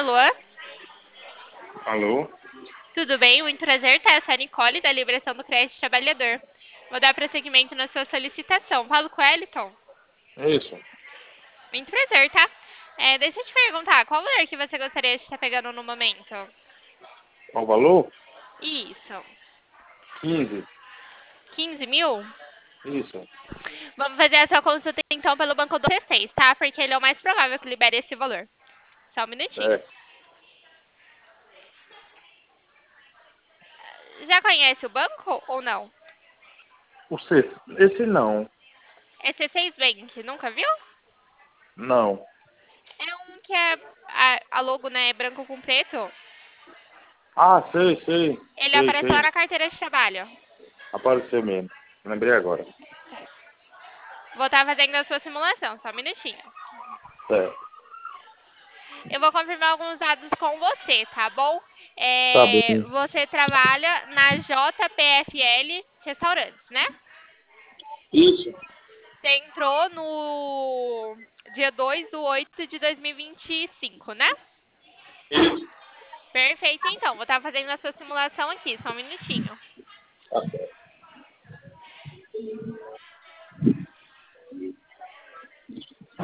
Alô? Alô? Tudo bem? Muito prazer, tá? Eu sou a Nicole, da Liberação do Crédito Trabalhador. Vou dar prosseguimento na sua solicitação. Falo com o Wellington. É isso. Muito prazer, tá? Deixa eu te perguntar, qual valor que você gostaria de estar pegando no momento? Qual o valor? Isso. 15. 15 mil? Isso. Vamos fazer a sua consulta então pelo Banco do C6, tá? Porque ele é o mais provável que libere esse valor. Só um minutinho. É. Já conhece o banco ou não? O C, esse não. É C6 Bank, nunca viu? Não. É um que a logo, né, é branco com preto. Ah, sei, sei. Ele Sei, aparece lá sei. na carteira de trabalho. Apareceu mesmo. Lembrei agora. Vou estar fazendo a sua simulação, só um minutinho. Certo. Eu vou confirmar alguns dados com você, tá bom? Tá bem. Você trabalha na JPFL Restaurantes, né? Isso. Você entrou no dia 2/8 de 2025, né? Isso. Perfeito, então. Vou estar fazendo a sua simulação aqui, só um minutinho. Tá certo.